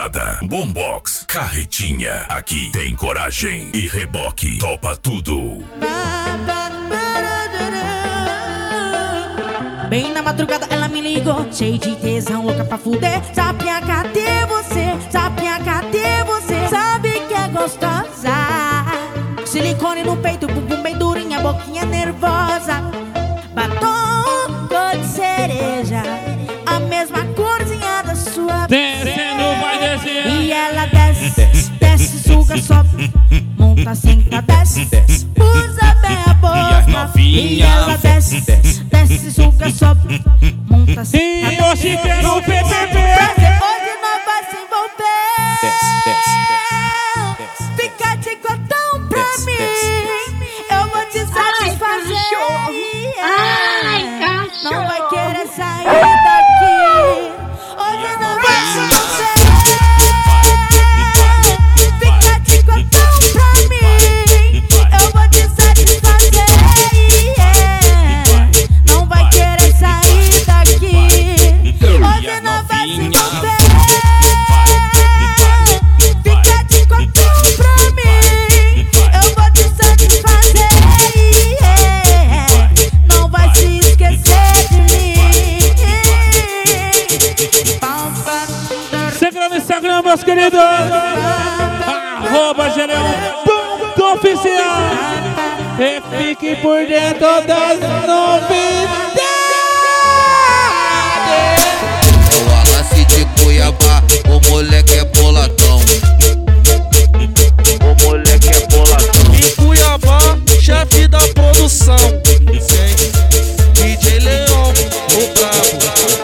madrugada. Boombox, carretinha. Aqui tem coragem e reboque. Topa tudo. Bem na madrugada ela me ligou, cheio de tesão, louca pra fuder. Sapinha, cadê você? Sapinha, cadê você? Sabe que é gostosa. Silicone no peito, bumbum bem durinha, boquinha nervosa. Batom cor de cereja, a mesma corzinha da sua descendo, vai descer. E ela desce, desce, suga, sobe, monta, senta, desce, usa bem a boca. E ela desce, desce, suga, sobe, monta, senta, E hoje tem no PPP. Hoje nós vai se envolver. Fica de cotão pra mim, eu vou te satisfazer. Não vai querer sair daqui. Hoje não vai se envolver. Fica de cotão pra mim, eu vou te satisfazer. Não vai querer sair daqui. Hoje não vai se envolver. Fica de cotão pra mim, eu vou te satisfazer. Não vai se esquecer de mim. Segue no Instagram, meus queridos. @Gereão.oficial. E fique por dentro das novidades.